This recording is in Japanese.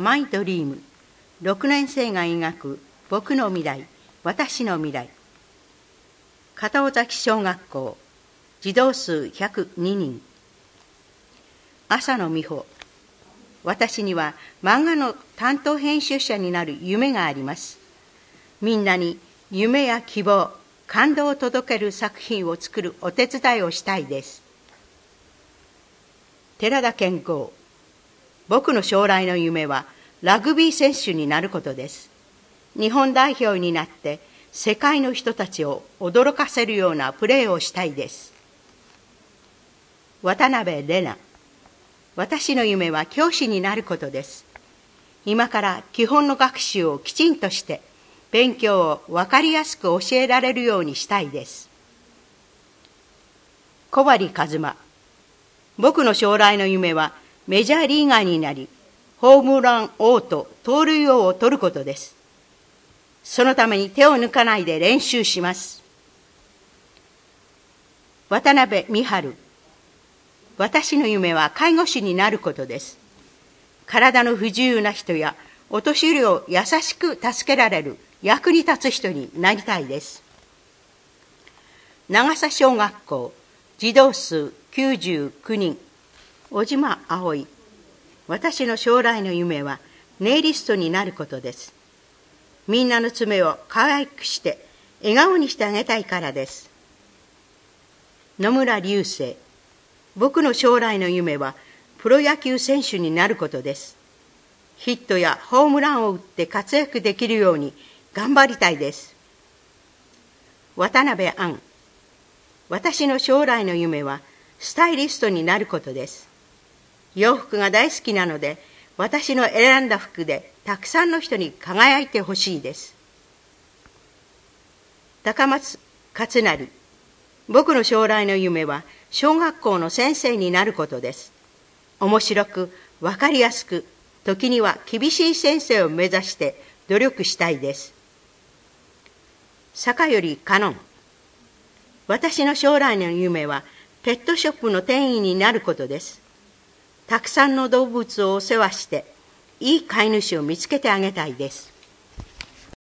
マイドリーム。6年生が描く僕の未来、私の未来。片尾崎小学校、児童数102人。朝野美穂。私には漫画の担当編集者になる夢があります。みんなに夢や希望、感動を届ける作品を作るお手伝いをしたいです。寺田健吾。僕の将来の夢はラグビー選手になることです。日本代表になって世界の人たちを驚かせるようなプレーをしたいです。渡辺玲奈。私の夢は教師になることです。今から基本の学習をきちんとして勉強を分かりやすく教えられるようにしたいです。小針一馬。僕の将来の夢はメジャーリーガーになり、ホームラン王と盗塁王を取ることです。そのために手を抜かないで練習します。渡辺美春。私の夢は介護士になることです。体の不自由な人やお年寄りを優しく助けられる役に立つ人になりたいです。長佐小学校、児童数99人。小島葵。私の将来の夢はネイリストになることです。みんなの爪を可愛くして笑顔にしてあげたいからです。野村隆星。僕の将来の夢はプロ野球選手になることです。ヒットやホームランを打って活躍できるように頑張りたいです。渡辺杏。私の将来の夢はスタイリストになることです。洋服が大好きなので、私の選んだ服でたくさんの人に輝いてほしいです。高松克成。僕の将来の夢は小学校の先生になることです。面白く、わかりやすく、時には厳しい先生を目指して努力したいです。坂寄香音。私の将来の夢はペットショップの店員になることです。たくさんの動物をお世話して、いい飼い主を見つけてあげたいです。